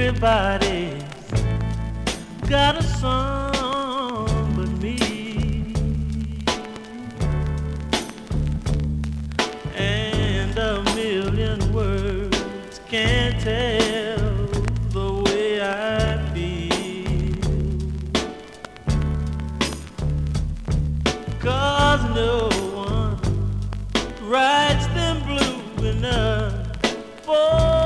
Everybody's got a song but me, and a million words can't tell the way I feel, 'cause no one writes them blue enough for